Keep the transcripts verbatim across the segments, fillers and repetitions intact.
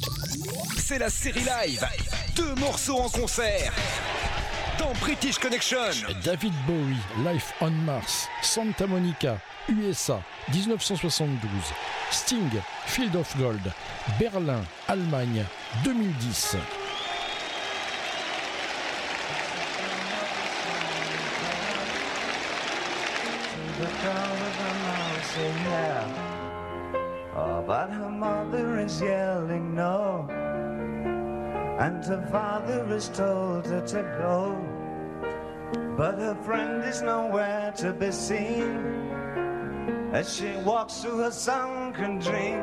C'est la série live. Deux morceaux en concert. Dans British Connection. David Bowie, Life on Mars, Santa Monica, U S A, dix-neuf cent soixante-douze. Sting, Field of Gold, Berlin, Allemagne, deux mille dix. Oh, but her mother is yelling no, and her father is told her to go, but her friend is nowhere to be seen as she walks through her sunken dream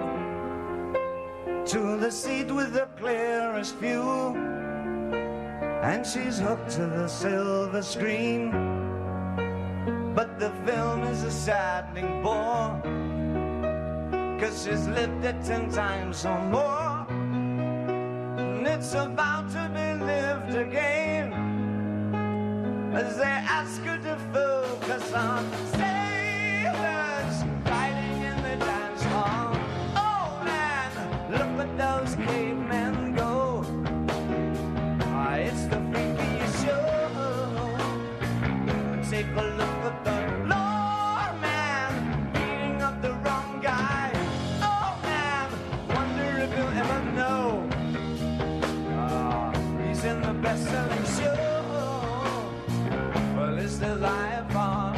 to the seat with the clearest view, and she's hooked to the silver screen. But the film is a saddening bore, 'cause she's lived it ten times or more, and it's about to be lived again as they ask her to focus on sailors fighting in the dance hall. Oh man, look at those cavemen go. Ah, it's the freakiest show. Take a look at the Lord man beating up the wrong guy. Oh man, wonder if you'll ever know. Ah, he's in the best-selling show. Well, it's the life on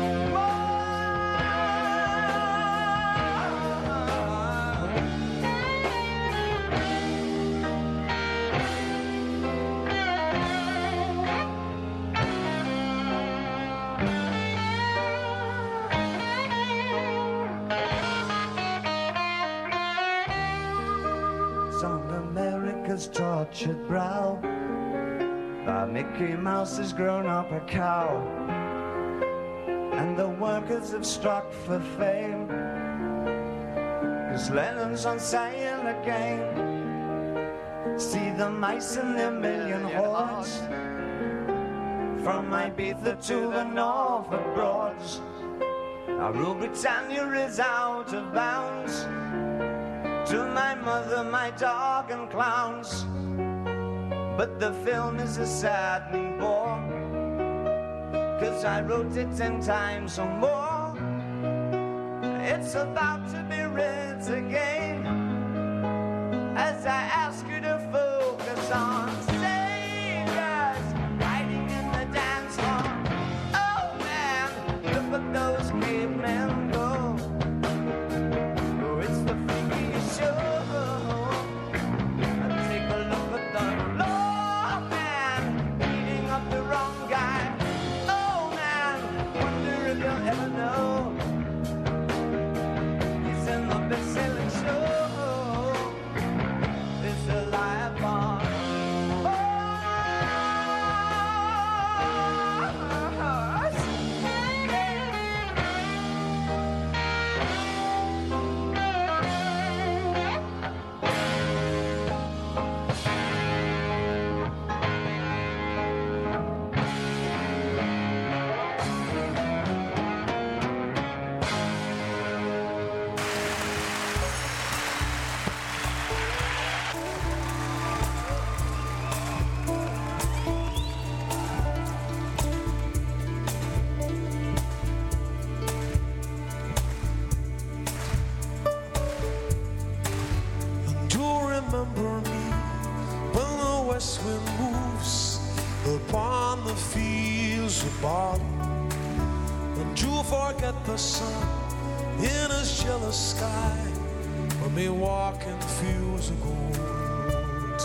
tortured brow. Uh, Mickey Mouse has grown up a cow, and the workers have struck for fame, 'cause Lennon's on sale again. See the mice in their million hordes, from Ibiza to the Norfolk Broads. Now Rule Britannia is out of bounds, to my mother, my dog and clowns. But the film is a saddening bore, 'cause I wrote it ten times or more. It's about to be read again as I ask you to focus on sailors fighting in the dance hall. Oh man, look at those cavemen go. Oh, it's the freakiest show. Take a look at the Lord man beating up the wrong guy. Oh man, wonder if you'll ever know. He's in the best-selling show. It's a life on upon the fields of bottom, and you'll forget the sun in his jealous sky when we walk in fields of gold.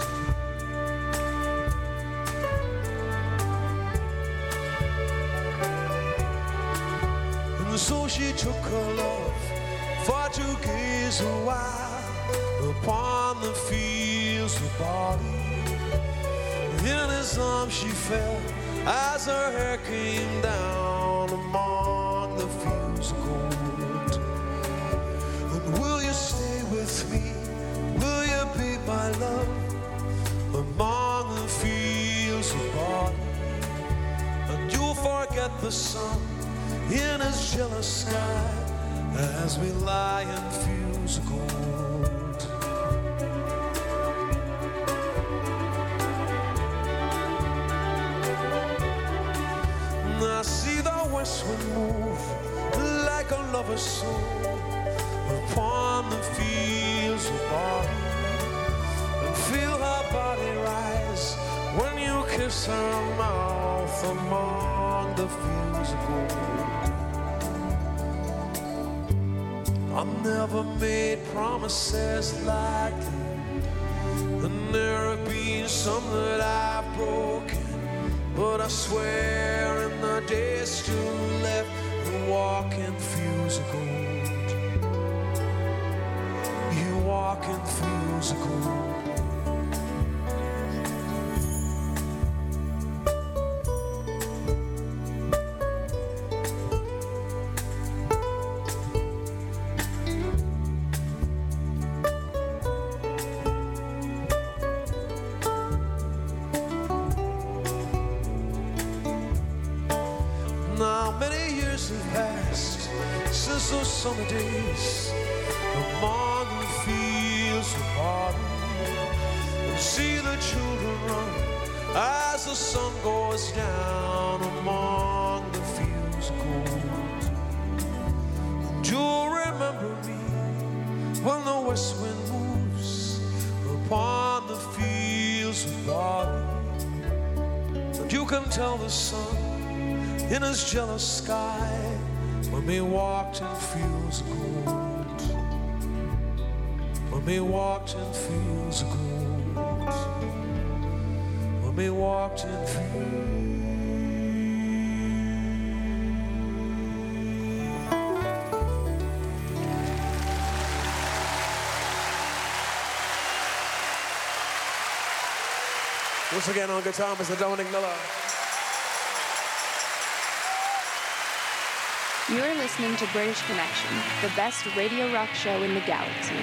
And so she took her love for to gaze a while upon the fields of bottom. In his arms she fell as her hair came down among the fields of gold. And will you stay with me? Will you be my love among the fields of barley? And you'll forget the sun in his jealous sky as we lie in fields of gold. west wind move like a lover's soul upon the fields of barley, and feel her body rise when you kiss her mouth among the fields of gold. I never made promises like that, and there have been some that I've broken, but I swear in the days still left and walk in fields of gold. You walk in fields of gold. Those summer days among the fields of barley, and see the children run as the sun goes down among the fields of gold. Do you remember me when the west wind moves upon the fields of barley, and you can tell the sun in his jealous sky when we walked in fields of gold, when we walked in fields of gold, when we walked in fields. Once again on guitar, Mister Dominic Miller. You're listening to British Connection, the best radio rock show in the galaxy.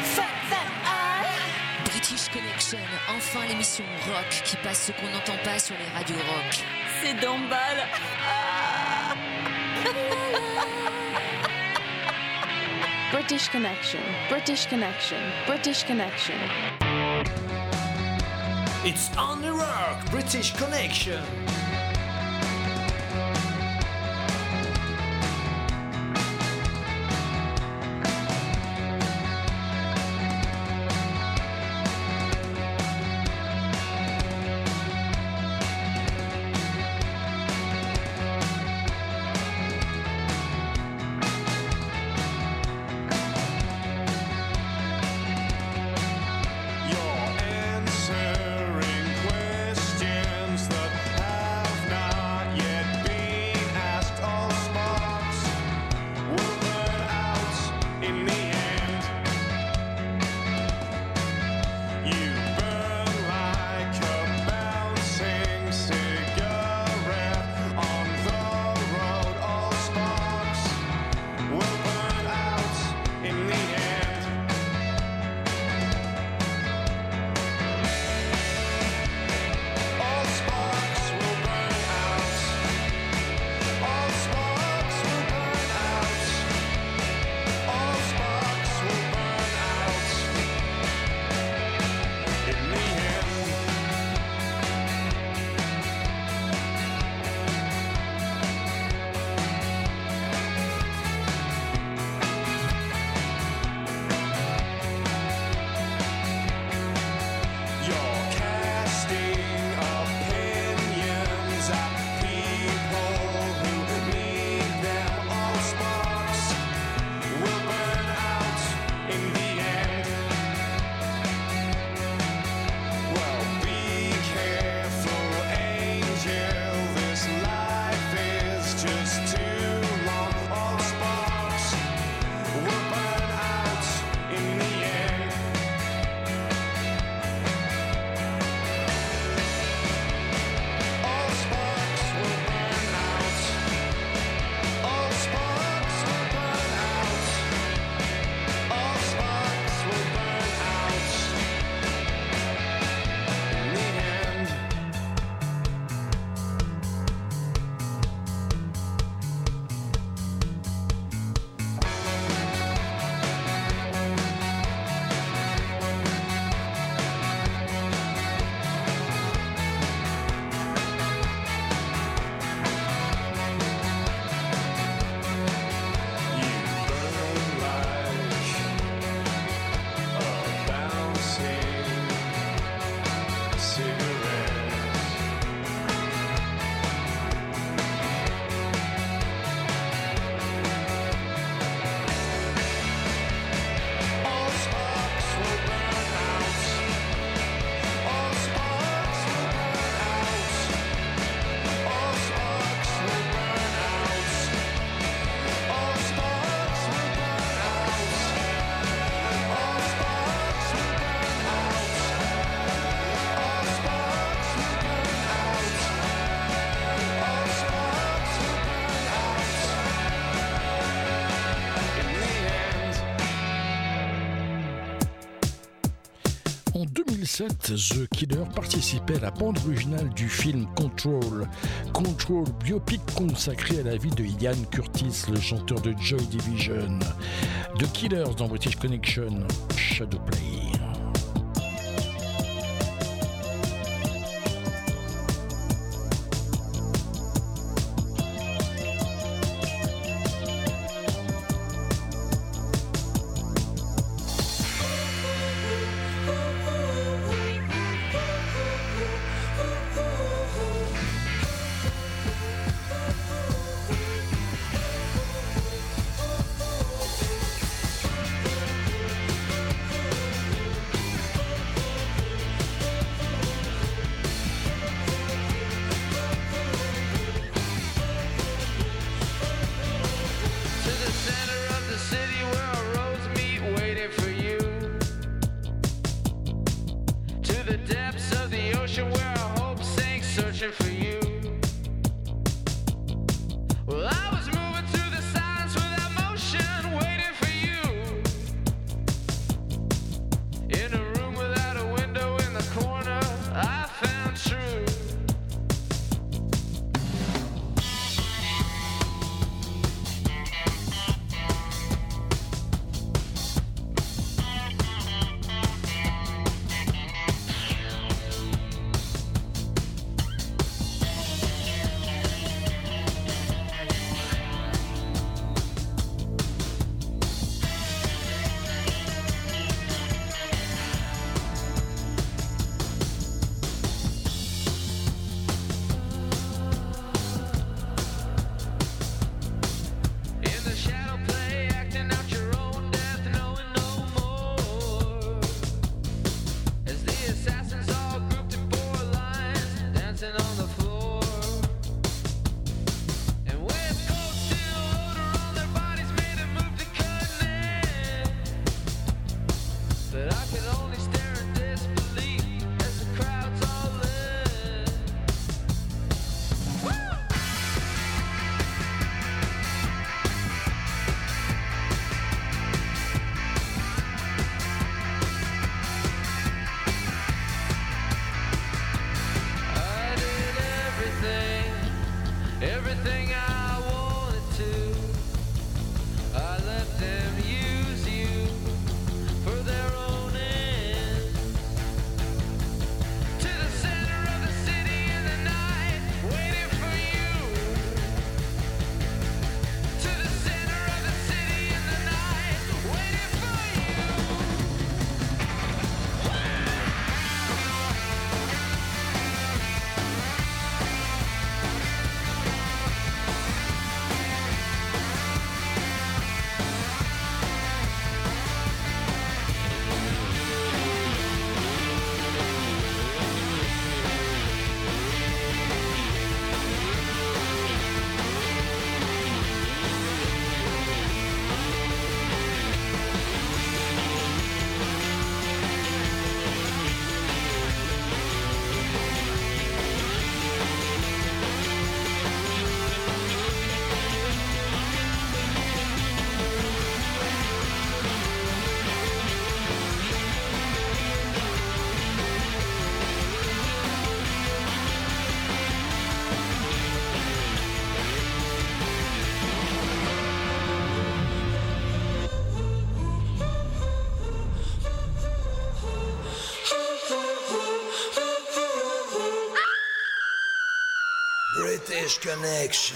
British Connection, enfin l'émission rock qui passe ce qu'on n'entend pas sur les radios rock. C'est Dombal. British Connection, British Connection, British Connection. It's on the rock, British Connection. You're answering questions that have En deux mille sept, The Killer participait à la bande originale du film Control. Control, biopic consacré à la vie de Ian Curtis, le chanteur de Joy Division. The Killers dans British Connection, Shadowplay. British Connection.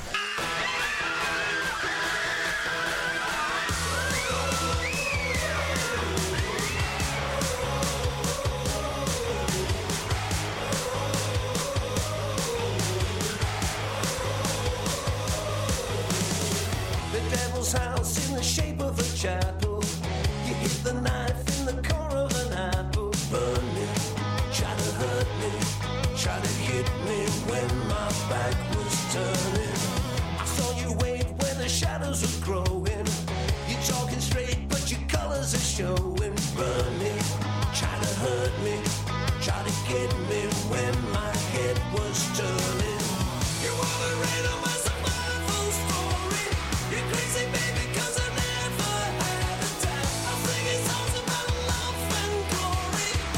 The devil's house in the shape of a chapel. You hit the knife in the core of an apple. Burn me, try to hurt me, try to hit me when my back was turning. I saw you wait when the shadows were growing. You're talking straight, but your colors are showing. Burn me, try to hurt me, try to get me when my head was turning. You are the rain on my survival story. You're crazy, baby, 'cause I never had a time. I'm singing songs about love and glory.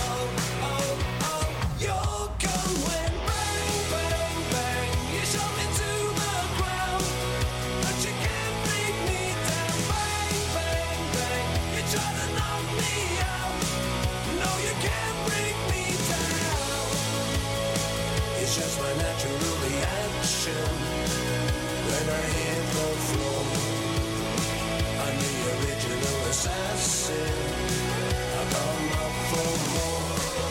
natural reaction when I hit the floor. I'm the original assassin. I come up for more.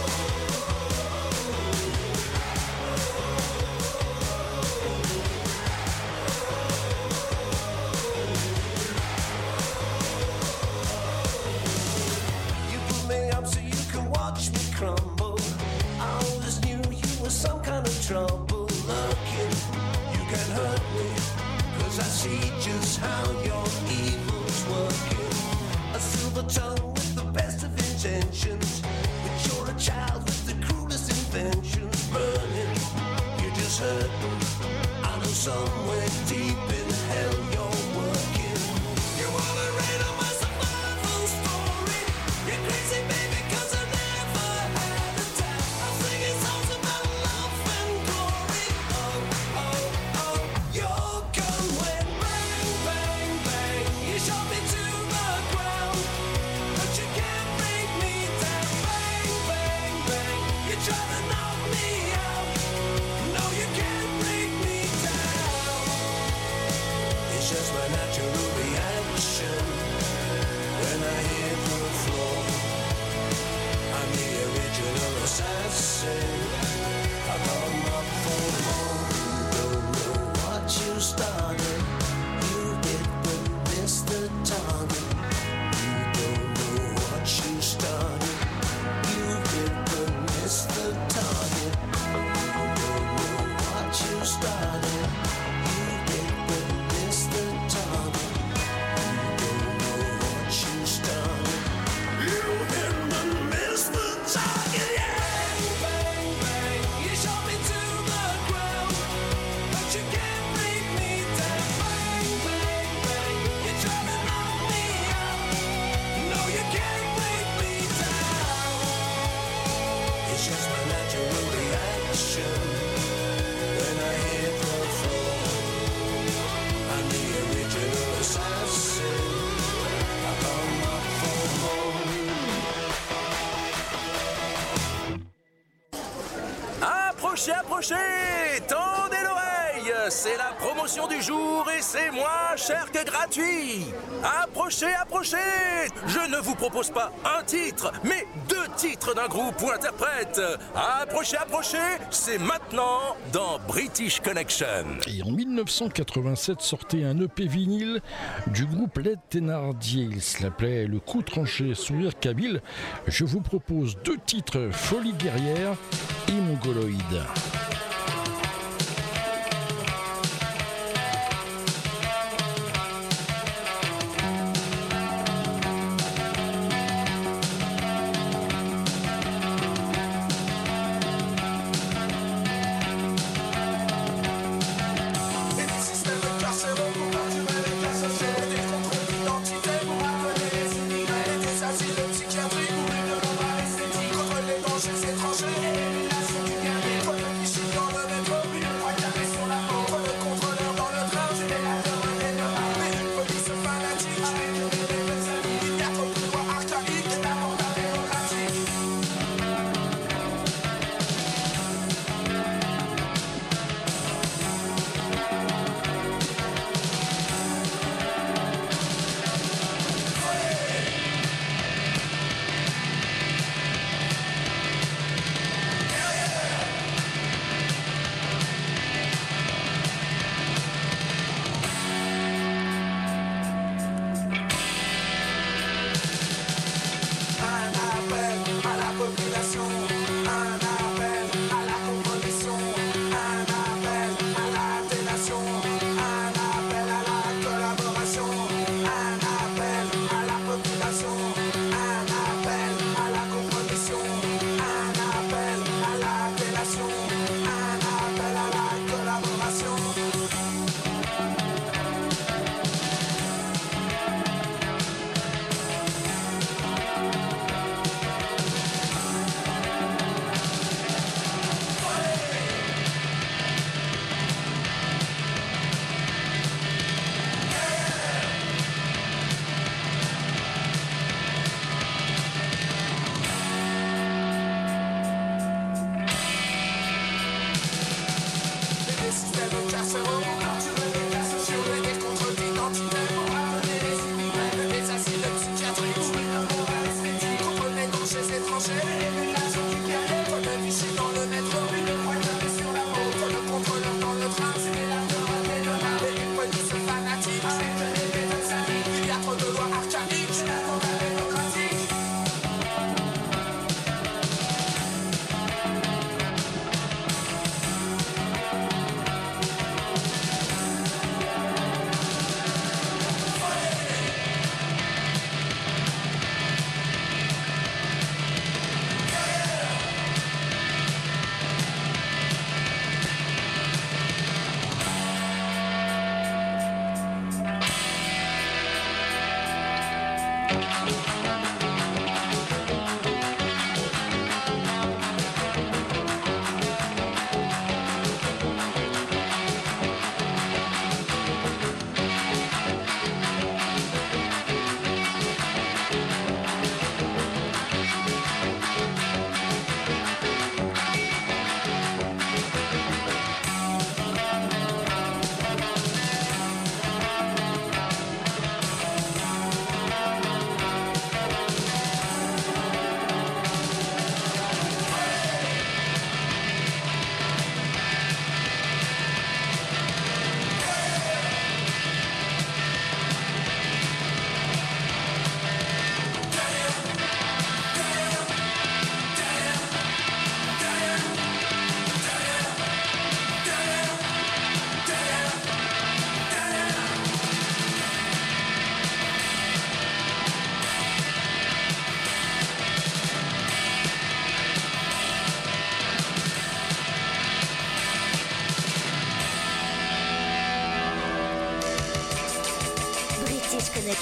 You put me up so you can watch me crumble. I always knew you were some kind of trouble. Looking, you can hurt me, cause I see just how your evil's working. A silver tongue with the best of intentions, but you're a child with the cruelest inventions. Burning, you just hurt me. I know somewhere deep in hell you're working. You wanna read on my survival story? You're crazy baby cause I never had a time. I'm singing songs about love and glory. Oh, oh, oh, your gun went bang, bang, bang. You shot me to the ground, but you can't bring me down. Bang, bang, bang. You try to knock me out. No, you can't bring me down. It's just my natural reaction when I hit the floor. I'm the original assassin. I come up for more. Don't know what you started. You hit but missed the target. You don't know what you started. You hit but missed the target. You don't know what you started. You hit but missed the target. You don't know what you started. You hit but missed the target. Yeah. Bang, bang, you shot me to the ground, but you can't bring me down. Bang, bang, bang, you try to knock me out. No, you can't bring me down. It's just my natural reaction when I hit the floor. I'm the original assassin. I come up for more. Approchez, approchez, tendez l'oreille, c'est la promotion du jour et c'est moins cher que gratuit. Approchez, approchez, je ne vous propose pas un titre, mais deux titres d'un groupe ou interprète. Approchez, approchez, c'est maintenant dans British Connection. Et en mille neuf cent quatre-vingt-sept sortait un E P vinyle du groupe Les Thénardier. Il s'appelait Le Coup Tranché, Sourire Kabyle. Je vous propose deux titres, Folie guerrière et Mongoloïde. Psychiatrie, contre les dangers étrangers, la du guerrier, contre les clichés.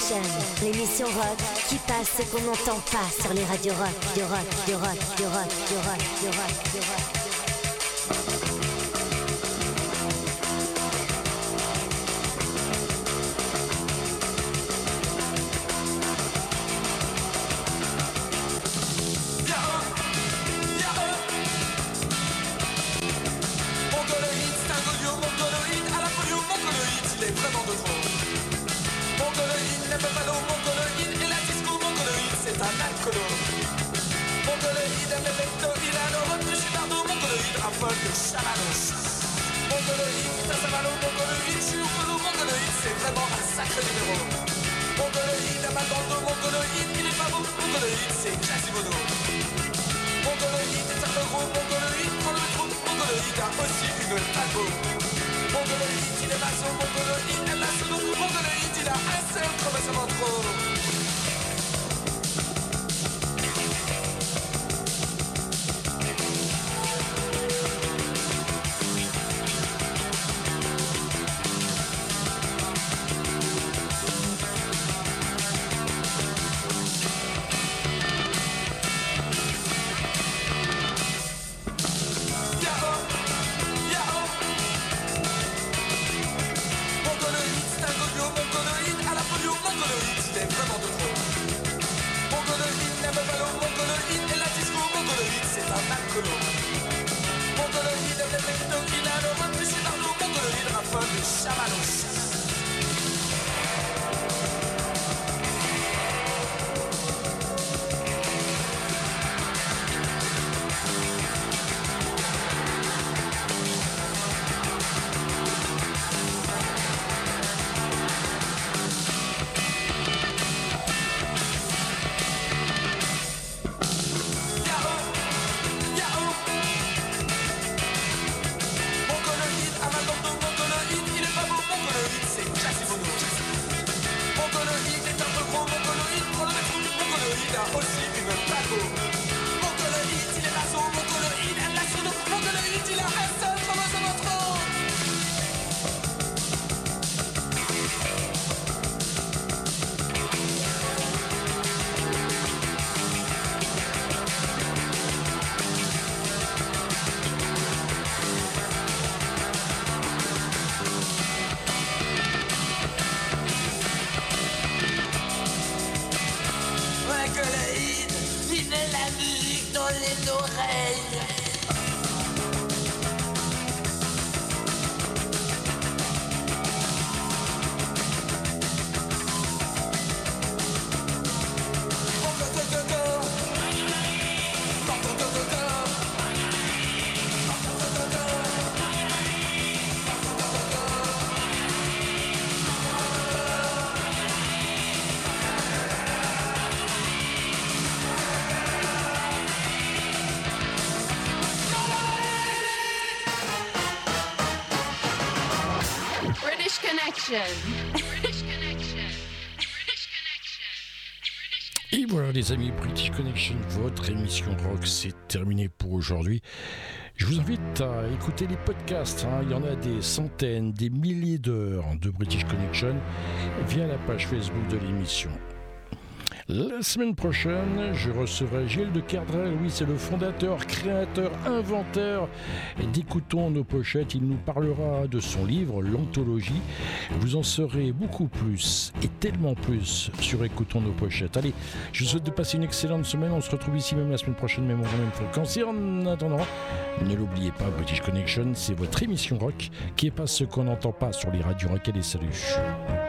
Connection, l'émission rock qui passe ce qu'on n'entend pas sur les radios rock, de rock, de rock, de rock, de rock, de rock, de rock. Et voilà les amis, British Connection, votre émission rock, c'est terminé pour aujourd'hui. Je vous invite à écouter les podcasts, hein. Il y en a des centaines, des milliers d'heures de British Connection via la page Facebook de l'émission. La semaine prochaine, je recevrai Gilles de Kerdrel. Oui, c'est le fondateur, créateur, inventeur d'Écoutons nos pochettes. Il nous parlera de son livre, l'anthologie. Vous en saurez beaucoup plus et tellement plus sur Écoutons nos pochettes. Allez, je vous souhaite de passer une excellente semaine. On se retrouve ici même la semaine prochaine, même en même fréquence. Et en attendant, ne l'oubliez pas, British Connection, c'est votre émission rock qui est pas ce qu'on n'entend pas sur les radios rock. Allez, salut.